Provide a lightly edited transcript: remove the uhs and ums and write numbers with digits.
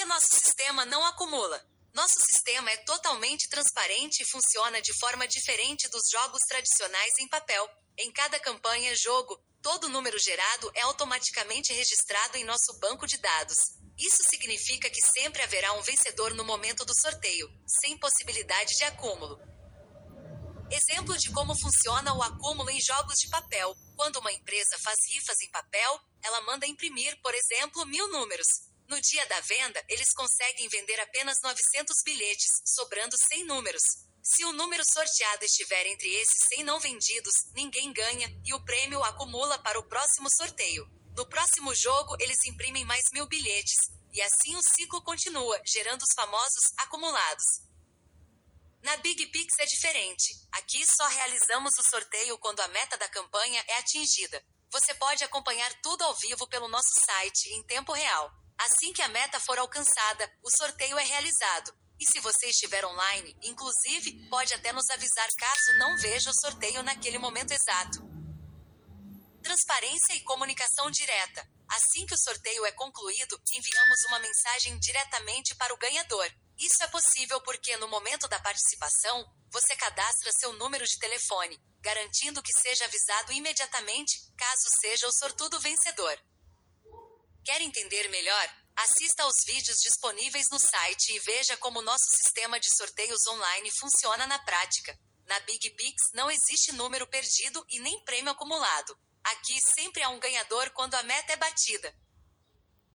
nosso sistema não acumula? Nosso sistema é totalmente transparente e funciona de forma diferente dos jogos tradicionais em papel. Em cada campanha-jogo, todo número gerado é automaticamente registrado em nosso banco de dados. Isso significa que sempre haverá um vencedor no momento do sorteio, sem possibilidade de acúmulo. Exemplo de como funciona o acúmulo em jogos de papel. Quando uma empresa faz rifas em papel, ela manda imprimir, por exemplo, 1000 números. No dia da venda, eles conseguem vender apenas 900 bilhetes, sobrando 100 números. Se o número sorteado estiver entre esses 100 não vendidos, ninguém ganha, e o prêmio acumula para o próximo sorteio. No próximo jogo, eles imprimem mais 1000 bilhetes, e assim o ciclo continua, gerando os famosos acumulados. Na Big Pix é diferente. Aqui só realizamos o sorteio quando a meta da campanha é atingida. Você pode acompanhar tudo ao vivo pelo nosso site em tempo real. Assim que a meta for alcançada, o sorteio é realizado. E se você estiver online, inclusive, pode até nos avisar caso não veja o sorteio naquele momento exato. Transparência e comunicação direta. Assim que o sorteio é concluído, enviamos uma mensagem diretamente para o ganhador. Isso é possível porque no momento da participação, você cadastra seu número de telefone, garantindo que seja avisado imediatamente, caso seja o sortudo vencedor. Quer entender melhor? Assista aos vídeos disponíveis no site e veja como nosso sistema de sorteios online funciona na prática. Na Big Pix não existe número perdido e nem prêmio acumulado. Aqui sempre há um ganhador quando a meta é batida.